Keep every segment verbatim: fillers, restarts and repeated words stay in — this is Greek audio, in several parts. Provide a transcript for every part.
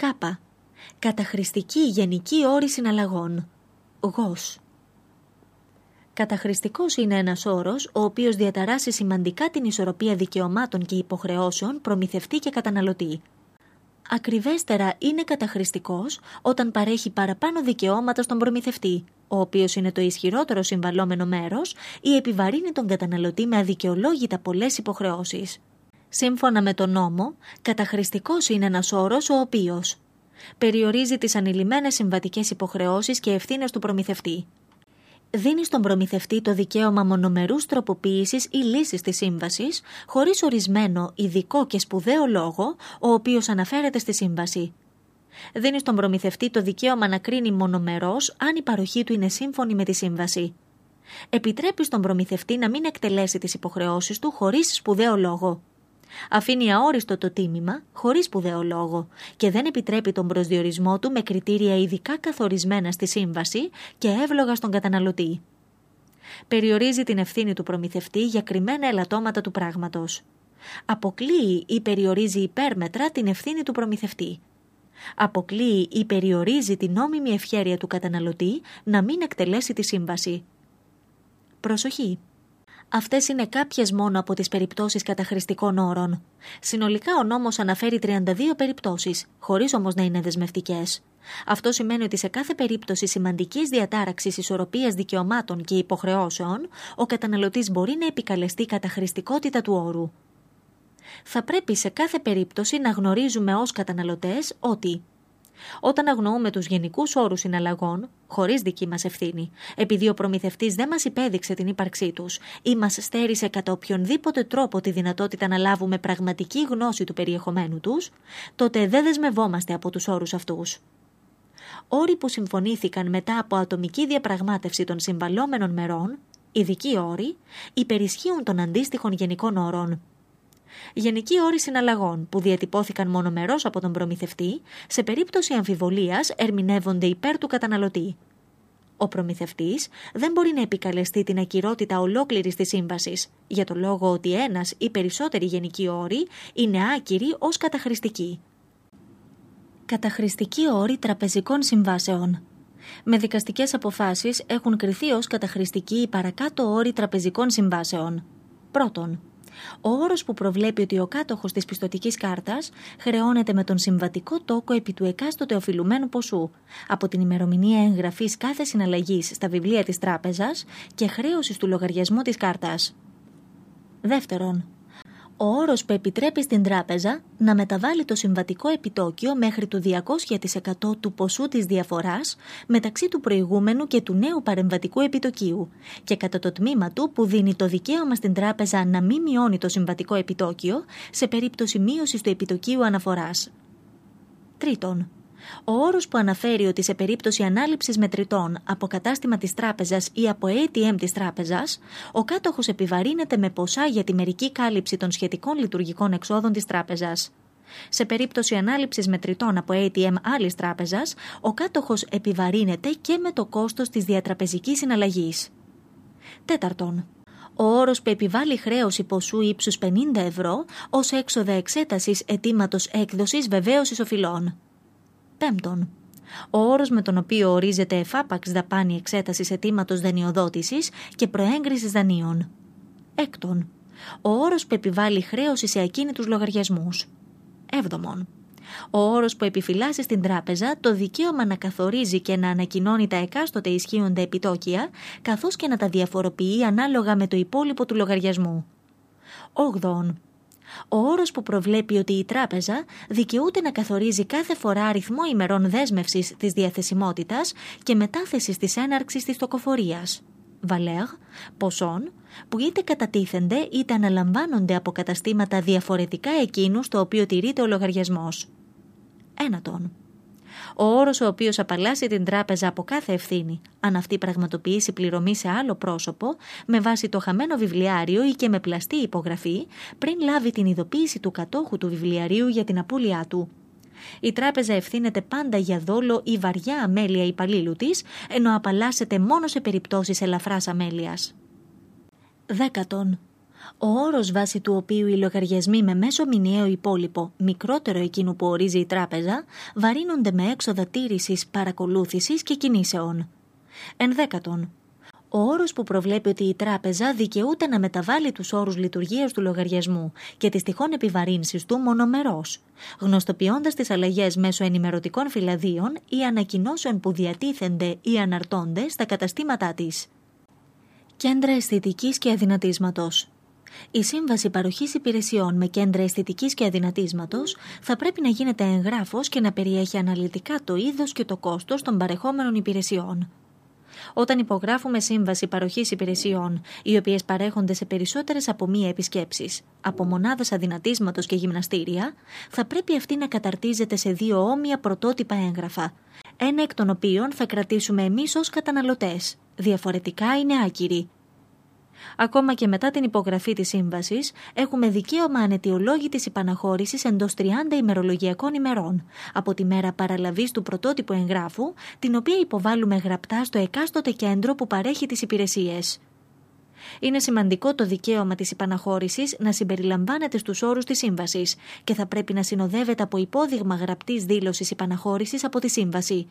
Κάπα. Καταχρηστική γενική όρη συναλλαγών. Γος. Καταχρηστικός είναι ένας όρος ο οποίος διαταράσσει σημαντικά την ισορροπία δικαιωμάτων και υποχρεώσεων προμηθευτή και καταναλωτή. Ακριβέστερα είναι καταχρηστικός όταν παρέχει παραπάνω δικαιώματα στον προμηθευτή, ο οποίος είναι το ισχυρότερο συμβαλόμενο μέρος, ή επιβαρύνει τον καταναλωτή με αδικαιολόγητα πολλές υποχρεώσεις. Σύμφωνα με τον νόμο, καταχρηστικός είναι ένας όρος ο οποίος περιορίζει τις ανηλυμένες συμβατικές υποχρεώσεις και ευθύνες του προμηθευτή. Δίνει στον προμηθευτή το δικαίωμα μονομερούς τροποποίησης ή λύσης της σύμβασης, χωρίς ορισμένο, ειδικό και σπουδαίο λόγο, ο οποίος αναφέρεται στη σύμβαση. Δίνει στον προμηθευτή το δικαίωμα να κρίνει μονομερός αν η παροχή του είναι σύμφωνη με τη σύμβαση. Επιτρέπει στον προμηθευτή να μην εκτελέσει τις υποχρεώσεις του χωρίς σπουδαίο λόγο. Αφήνει αόριστο το τίμημα χωρίς σπουδαίο λόγο και δεν επιτρέπει τον προσδιορισμό του με κριτήρια ειδικά καθορισμένα στη σύμβαση και εύλογα στον καταναλωτή. Περιορίζει την ευθύνη του προμηθευτή για κρυμμένα ελαττώματα του πράγματος. Αποκλείει ή περιορίζει υπέρμετρα την ευθύνη του προμηθευτή. Αποκλείει ή περιορίζει την νόμιμη ευχέρεια του καταναλωτή να μην εκτελέσει τη σύμβαση. Προσοχή! Αυτές είναι κάποιες μόνο από τις περιπτώσεις καταχρηστικών όρων. Συνολικά ο νόμος αναφέρει τριάντα δύο περιπτώσεις, χωρίς όμως να είναι δεσμευτικές. Αυτό σημαίνει ότι σε κάθε περίπτωση σημαντικής διατάραξης ισορροπίας δικαιωμάτων και υποχρεώσεων, ο καταναλωτής μπορεί να επικαλεστεί καταχρηστικότητα του όρου. Θα πρέπει σε κάθε περίπτωση να γνωρίζουμε ως καταναλωτές ότι όταν αγνοούμε τους γενικούς όρους συναλλαγών, χωρίς δική μας ευθύνη, επειδή ο προμηθευτής δεν μας υπέδειξε την ύπαρξή τους ή μας στέρισε κατά οποιονδήποτε τρόπο τη δυνατότητα να λάβουμε πραγματική γνώση του περιεχομένου τους, τότε δεν δεσμευόμαστε από τους όρους αυτούς. Όροι που συμφωνήθηκαν μετά από ατομική διαπραγμάτευση των συμβαλόμενων μερών, ειδικοί όροι, υπερισχύουν των αντίστοιχων γενικών όρων. Γενικοί όροι συναλλαγών που διατυπώθηκαν μονομερώς από τον προμηθευτή, σε περίπτωση αμφιβολίας ερμηνεύονται υπέρ του καταναλωτή. Ο προμηθευτής δεν μπορεί να επικαλεστεί την ακυρότητα ολόκληρης της σύμβασης, για το λόγο ότι ένας ή περισσότεροι γενικοί όροι είναι άκυροι ως καταχρηστικοί. Καταχρηστικοί όροι τραπεζικών συμβάσεων. Με δικαστικές αποφάσεις έχουν κριθεί ως καταχρηστικοί οι παρακάτω όροι τραπεζικών συμβάσεων. Πρώτον, ο όρος που προβλέπει ότι ο κάτοχος της πιστωτικής κάρτας χρεώνεται με τον συμβατικό τόκο επί του εκάστοτε οφειλουμένου ποσού από την ημερομηνία εγγραφής κάθε συναλλαγής στα βιβλία της τράπεζας και χρέωσης του λογαριασμού της κάρτας. Δεύτερον, ο όρος που επιτρέπει στην τράπεζα να μεταβάλει το συμβατικό επιτόκιο μέχρι το διακόσια τοις εκατό του ποσού της διαφοράς μεταξύ του προηγούμενου και του νέου παρεμβατικού επιτοκίου και κατά το τμήμα του που δίνει το δικαίωμα στην τράπεζα να μην μειώνει το συμβατικό επιτόκιο σε περίπτωση μείωσης του επιτοκίου αναφοράς. Τρίτον, ο όρος που αναφέρει ότι σε περίπτωση ανάληψης μετρητών από κατάστημα της τράπεζας ή από έι τι εμ της τράπεζας, ο κάτοχος επιβαρύνεται με ποσά για τη μερική κάλυψη των σχετικών λειτουργικών εξόδων της τράπεζας. Σε περίπτωση ανάληψης μετρητών από έι τι εμ άλλης τράπεζας, ο κάτοχος επιβαρύνεται και με το κόστος της διατραπεζικής συναλλαγής. Τέταρτον, ο όρος που επιβάλλει χρέωση ποσού ύψους πενήντα ευρώ ως έξοδα εξέτασης αιτήματος έκδοσης βεβαίωσης οφειλών. Πέμπτον, ο όρος με τον οποίο ορίζεται εφάπαξ δαπάνη εξέτασης αιτήματος δανειοδότησης και προέγκρισης δανείων. Έκτον, ο όρος που επιβάλλει χρέωση σε ακίνητους λογαριασμούς. Έβδομον, ο όρος που επιφυλάσσει στην τράπεζα το δικαίωμα να καθορίζει και να ανακοινώνει τα εκάστοτε ισχύοντα επιτόκια, καθώς και να τα διαφοροποιεί ανάλογα με το υπόλοιπο του λογαριασμού. Όγδοον, ο όρος που προβλέπει ότι η τράπεζα δικαιούται να καθορίζει κάθε φορά αριθμό ημερών δέσμευσης της διαθεσιμότητας και μετάθεσης της έναρξης της τοκοφορίας, βαλέρ, ποσών, που είτε κατατίθενται είτε αναλαμβάνονται από καταστήματα διαφορετικά εκείνου στο οποίο τηρείται ο λογαριασμός. Ένατον, ο όρος ο οποίος απαλλάσσει την τράπεζα από κάθε ευθύνη, αν αυτή πραγματοποιήσει πληρωμή σε άλλο πρόσωπο, με βάση το χαμένο βιβλιάριο ή και με πλαστή υπογραφή, πριν λάβει την ειδοποίηση του κατόχου του βιβλιαρίου για την απώλειά του. Η τράπεζα ευθύνεται πάντα για δόλο ή βαριά αμέλεια υπαλλήλου της, ενώ απαλλάσσεται μόνο σε περιπτώσεις ελαφράς αμέλειας. Δέκατον, Ο όρος βάσει του οποίου οι λογαριασμοί με μέσο μηνιαίο υπόλοιπο, μικρότερο εκείνου που ορίζει η τράπεζα, βαρύνονται με έξοδα τήρησης, παρακολούθησης και κινήσεων. Ενδέκατον. Ο όρος που προβλέπει ότι η τράπεζα δικαιούται να μεταβάλει τους όρους λειτουργίας του λογαριασμού και τις τυχόν επιβαρύνσεις του μονομερώς, γνωστοποιώντας τις αλλαγές μέσω ενημερωτικών φυλαδίων ή ανακοινώσεων που διατίθενται ή αναρτώνται στα καταστήματά της. Κέντρα αισθητικής και αδυνατίσματος. Η σύμβαση παροχής υπηρεσιών με κέντρα αισθητικής και αδυνατίσματος θα πρέπει να γίνεται εγγράφος και να περιέχει αναλυτικά το είδος και το κόστος των παρεχόμενων υπηρεσιών. Όταν υπογράφουμε σύμβαση παροχής υπηρεσιών, οι οποίες παρέχονται σε περισσότερες από μία επισκέψεις, από μονάδες αδυνατίσματος και γυμναστήρια, θα πρέπει αυτή να καταρτίζεται σε δύο όμοια πρωτότυπα έγγραφα, ένα εκ των οποίων θα κρατήσουμε εμείς ως καταναλωτές, διαφορετικά είναι άκυροι. Ακόμα και μετά την υπογραφή της σύμβασης, έχουμε δικαίωμα αναιτιολόγητης υπαναχώρησης εντός τριάντα ημερολογιακών ημερών, από τη μέρα παραλαβής του πρωτότυπου εγγράφου, την οποία υποβάλλουμε γραπτά στο εκάστοτε κέντρο που παρέχει τις υπηρεσίες. Είναι σημαντικό το δικαίωμα της υπαναχώρησης να συμπεριλαμβάνεται στους όρους της σύμβασης και θα πρέπει να συνοδεύεται από υπόδειγμα γραπτής δήλωσης υπαναχώρησης από τη σύμβαση.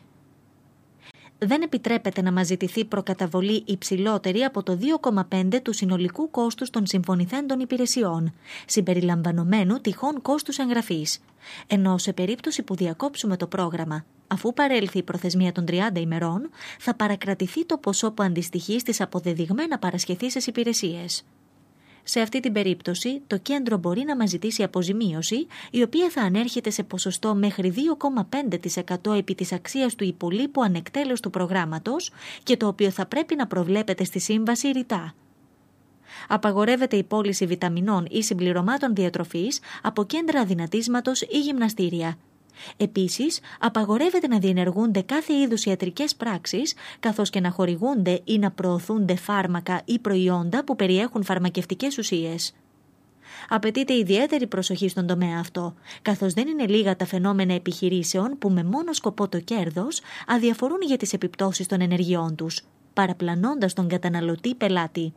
Δεν επιτρέπεται να μας ζητηθεί προκαταβολή υψηλότερη από το δύο κόμμα πέντε του συνολικού κόστους των συμφωνηθέντων υπηρεσιών, συμπεριλαμβανομένου τυχόν κόστους εγγραφής, ενώ σε περίπτωση που διακόψουμε το πρόγραμμα, αφού παρέλθει η προθεσμία των τριάντα ημερών, θα παρακρατηθεί το ποσό που αντιστοιχεί στις αποδεδειγμένα παρασχεθήσεις υπηρεσίες. Σε αυτή την περίπτωση, το κέντρο μπορεί να μας ζητήσει αποζημίωση, η οποία θα ανέρχεται σε ποσοστό μέχρι δύο κόμμα πέντε τοις εκατό επί της αξίας του υπολείπου ανεκτέλεστου προγράμματος και το οποίο θα πρέπει να προβλέπεται στη σύμβαση ρητά. Απαγορεύεται η πώληση βιταμινών ή συμπληρωμάτων διατροφής από κέντρα αδυνατίσματος ή γυμναστήρια. Επίσης, απαγορεύεται να διενεργούνται κάθε είδους ιατρικές πράξεις, καθώς και να χορηγούνται ή να προωθούνται φάρμακα ή προϊόντα που περιέχουν φαρμακευτικές ουσίες. Απαιτείται ιδιαίτερη προσοχή στον τομέα αυτό, καθώς δεν είναι λίγα τα φαινόμενα επιχειρήσεων που με μόνο σκοπό το κέρδος αδιαφορούν για τις επιπτώσεις των ενεργειών τους, παραπλανώντας τον καταναλωτή πελάτη.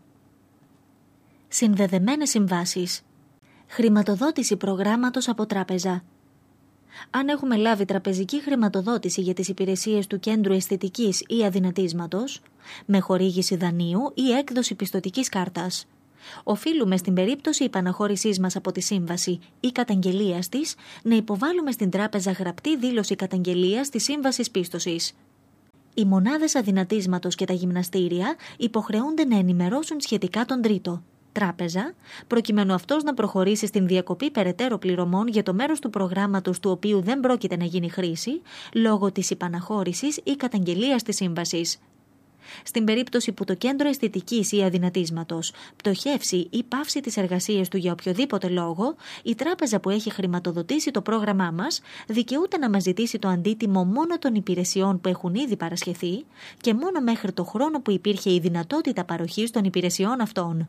Συνδεδεμένες συμβάσεις. Χρηματοδότηση προγράμματος από τράπεζα. Αν έχουμε λάβει τραπεζική χρηματοδότηση για τις υπηρεσίες του κέντρου αισθητικής ή αδυνατίσματος, με χορήγηση δανείου ή έκδοση πιστωτικής κάρτας, οφείλουμε στην περίπτωση υπαναχώρησής μας από τη σύμβαση ή καταγγελίας της να υποβάλουμε στην τράπεζα γραπτή δήλωση καταγγελίας της σύμβασης πίστοσης. Οι μονάδες αδυνατίσματος και τα γυμναστήρια υποχρεούνται να ενημερώσουν σχετικά τον τρίτο, τράπεζα, προκειμένου αυτός να προχωρήσει στην διακοπή περαιτέρω πληρωμών για το μέρος του προγράμματος του οποίου δεν πρόκειται να γίνει χρήση, λόγω της υπαναχώρησης ή καταγγελίας της σύμβασης. Στην περίπτωση που το κέντρο αισθητικής ή αδυνατίσματος πτωχεύσει ή πάυσει τις εργασίες του για οποιοδήποτε λόγο, η τράπεζα που έχει χρηματοδοτήσει το πρόγραμμά μας δικαιούται να μας ζητήσει το αντίτιμο μόνο των υπηρεσιών που έχουν ήδη παρασχεθεί και μόνο μέχρι το χρόνο που υπήρχε η δυνατότητα παροχής των υπηρεσιών αυτών.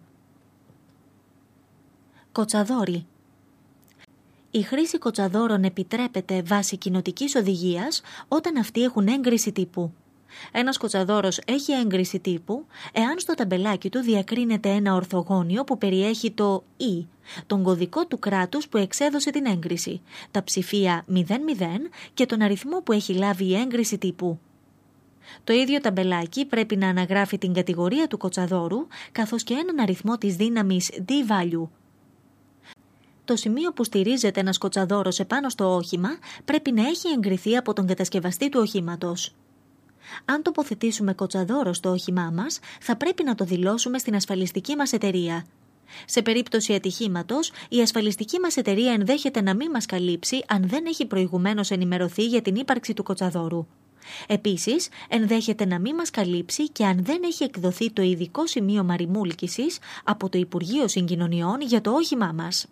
Κοτσαδόροι. Η χρήση κοτσαδόρων επιτρέπεται βάσει κοινοτικής οδηγίας όταν αυτοί έχουν έγκριση τύπου. Ένας κοτσαδόρος έχει έγκριση τύπου εάν στο ταμπελάκι του διακρίνεται ένα ορθογώνιο που περιέχει το «Ι», τον κωδικό του κράτους που εξέδωσε την έγκριση, τα ψηφία μηδέν μηδέν και τον αριθμό που έχει λάβει η έγκριση τύπου. Το ίδιο ταμπελάκι πρέπει να αναγράφει την κατηγορία του κοτσαδόρου καθώς και έναν αριθμό της δύναμης D-value. Το σημείο που στηρίζεται ένας κοτσαδόρος επάνω στο όχημα πρέπει να έχει εγκριθεί από τον κατασκευαστή του οχήματος. Αν τοποθετήσουμε κοτσαδόρο στο όχημά μας, θα πρέπει να το δηλώσουμε στην ασφαλιστική μας εταιρεία. Σε περίπτωση ατυχήματος, η ασφαλιστική μας εταιρεία ενδέχεται να μην μας καλύψει αν δεν έχει προηγουμένως ενημερωθεί για την ύπαρξη του κοτσαδόρου. Επίσης, ενδέχεται να μην μας καλύψει και αν δεν έχει εκδοθεί το ειδικό σημείωμα ρημούλκησης από το Υπουργείο Συγκοινωνιών για το όχημά μας.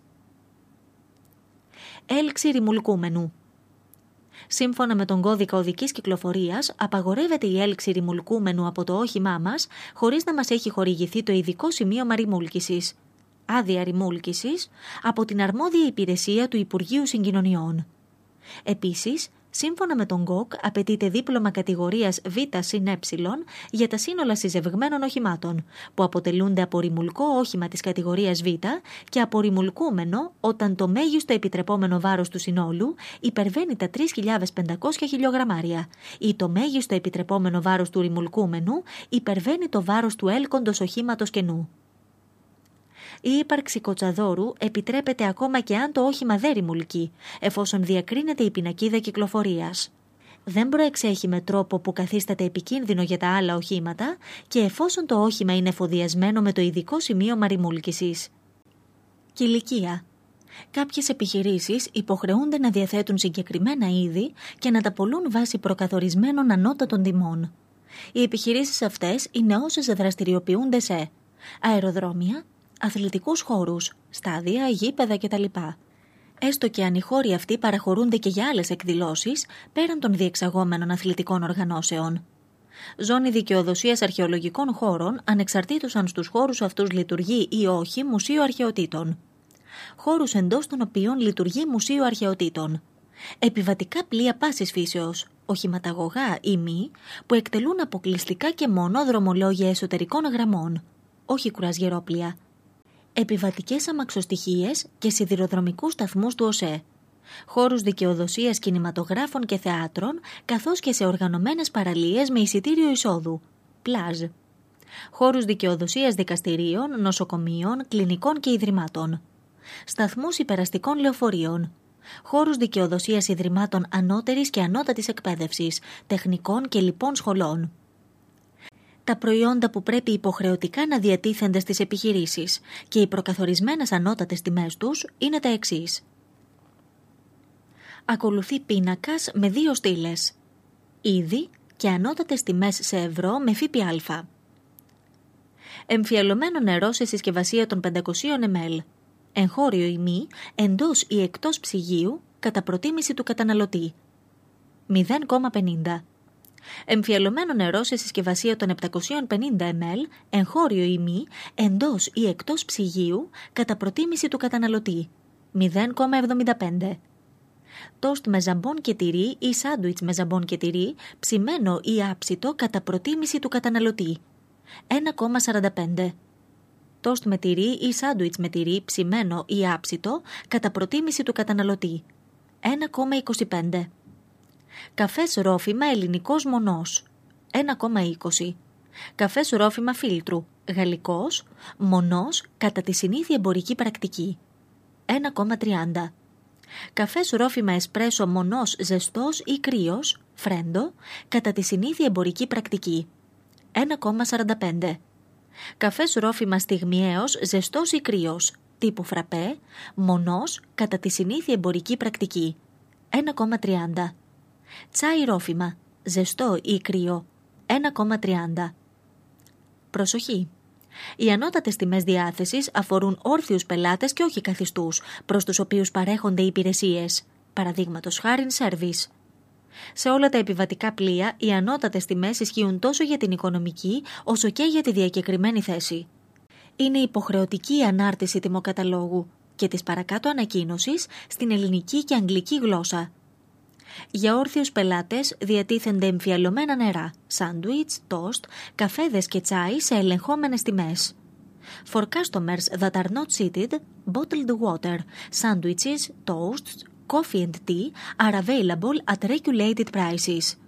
Έλξη ρημουλκούμενου. Σύμφωνα με τον κώδικα οδικής κυκλοφορίας, απαγορεύεται η έλξη ρημουλκούμενου από το όχημά μας χωρίς να μας έχει χορηγηθεί το ειδικό σημείωμα ρημούλκησης, άδεια ρημούλκησης, από την αρμόδια υπηρεσία του Υπουργείου Συγκοινωνιών. Επίσης, Σύμφωνα με τον γκοκ, απαιτείται δίπλωμα κατηγορίας Β συν Ε για τα σύνολα συζευγμένων οχημάτων, που αποτελούνται από ρημουλκό όχημα της κατηγορίας Β και από ρημουλκούμενο όταν το μέγιστο επιτρεπόμενο βάρος του συνόλου υπερβαίνει τα τρεις χιλιάδες πεντακόσια χιλιογραμμάρια ή το μέγιστο επιτρεπόμενο βάρος του ρημουλκούμενου υπερβαίνει το βάρος του έλκοντος οχήματος κενού. Η ύπαρξη κοτσαδόρου επιτρέπεται ακόμα και αν το όχημα δεν ρημουλκεί, εφόσον διακρίνεται η πινακίδα κυκλοφορίας. Δεν προεξέχει με τρόπο που καθίσταται επικίνδυνο για τα άλλα οχήματα και εφόσον το όχημα είναι εφοδιασμένο με το ειδικό σημείωμα ρημούλκησης. Κυλικία. Κάποιες επιχειρήσεις υποχρεούνται να διαθέτουν συγκεκριμένα είδη και να τα πωλούν βάσει προκαθορισμένων ανώτατων τιμών. Οι επιχειρήσεις αυτές είναι όσες δραστηριοποιούνται σε αεροδρόμια, αθλητικούς χώρους, στάδια, γήπεδα κτλ. Έστω και αν οι χώροι αυτοί παραχωρούνται και για άλλες εκδηλώσεις πέραν των διεξαγόμενων αθλητικών οργανώσεων. Ζώνη δικαιοδοσίας αρχαιολογικών χώρων, ανεξαρτήτως αν στους χώρους αυτούς λειτουργεί ή όχι Μουσείο Αρχαιοτήτων. Χώρους εντός των οποίων λειτουργεί Μουσείο Αρχαιοτήτων. Επιβατικά πλοία πάσης φύσεως, οχηματαγωγά ή μη, που εκτελούν αποκλειστικά και μόνο δρομολόγια εσωτερικών γραμμών, όχι κουρασγερόπλοια. Επιβατικές αμαξοστοιχίες και σιδηροδρομικούς σταθμούς του ΟΣΕ. Χώρους δικαιοδοσίας κινηματογράφων και θεάτρων, καθώς και σε οργανωμένες παραλίες με εισιτήριο εισόδου, πλάζ. Χώρους δικαιοδοσίας δικαστηρίων, νοσοκομείων, κλινικών και ιδρυμάτων. Σταθμούς υπεραστικών λεωφορείων. Χώρους δικαιοδοσίας ιδρυμάτων ανώτερης και ανώτατης εκπαίδευσης, τεχνικών και λοιπών σχολών. Τα προϊόντα που πρέπει υποχρεωτικά να διατίθενται στις επιχειρήσεις και οι προκαθορισμένες ανώτατες τιμές τους είναι τα εξής. Ακολουθεί πίνακας με δύο στήλες. Είδη και ανώτατες τιμές σε ευρώ με ΦΠΑ. Εμφιαλωμένο νερό σε συσκευασία των πεντακόσια μιλιλίτρων. Εγχώριο ή μη, εντός ή εκτός ψυγείου, κατά προτίμηση του καταναλωτή. μηδέν κόμμα πενήντα. Εμφιαλωμένο νερό σε συσκευασία των επτακόσια πενήντα μιλιλίτρων, εγχώριο ή μη, εντός ή εκτός ψυγείου, κατά προτίμηση του καταναλωτή. μηδέν κόμμα εβδομήντα πέντε. Τόστ με ζαμπόν και τυρί ή σάντουιτς με ζαμπόν και τυρί, ψημένο ή άψητο κατά προτίμηση του καταναλωτή. ένα κόμμα σαράντα πέντε. Τόστ με τυρί ή σάντουιτς με τυρί, ψημένο ή άψητο, κατά προτίμηση του καταναλωτή. ένα κόμμα είκοσι πέντε. Καφές ρόφημα ελληνικός μονός. ένα κόμμα είκοσι. Καφές ρόφημα φίλτρου. Γαλλικός, μονός, κατά τη συνήθεια εμπορική πρακτική. ένα κόμμα τριάντα. Καφές ρόφημα εσπρέσο μονός ζεστός ή κρύος, φρέντο, κατά τη συνήθεια εμπορική πρακτική. ένα κόμμα σαράντα πέντε. Καφές ρόφημα στιγμιαίος ζεστός ή κρύος, τύπου φραπέ, μονός, κατά τη συνήθεια εμπορική πρακτική. ένα κόμμα τριάντα. Τσάι ρόφημα, ζεστό ή κρύο, ένα κόμμα τριάντα. Προσοχή! Οι ανώτατες τιμές διάθεσης αφορούν όρθιους πελάτες και όχι καθιστούς, προς τους οποίους παρέχονται υπηρεσίες, παραδείγματος χάριν σέρβις. Σε όλα τα επιβατικά πλοία, οι ανώτατες τιμές ισχύουν τόσο για την οικονομική, όσο και για τη διακεκριμένη θέση. Είναι υποχρεωτική η ανάρτηση τιμοκαταλόγου και της παρακάτω ανακοίνωσης στην ελληνική και αγγλική γλώσσα. Για όρθιους πελάτες διατίθενται εμφιαλωμένα νερά, σάντουιτς, τόστ, καφέδες και τσάι σε ελεγχόμενες τιμές. For customers that are not seated, bottled water, sandwiches, toasts, coffee and tea are available at regulated prices.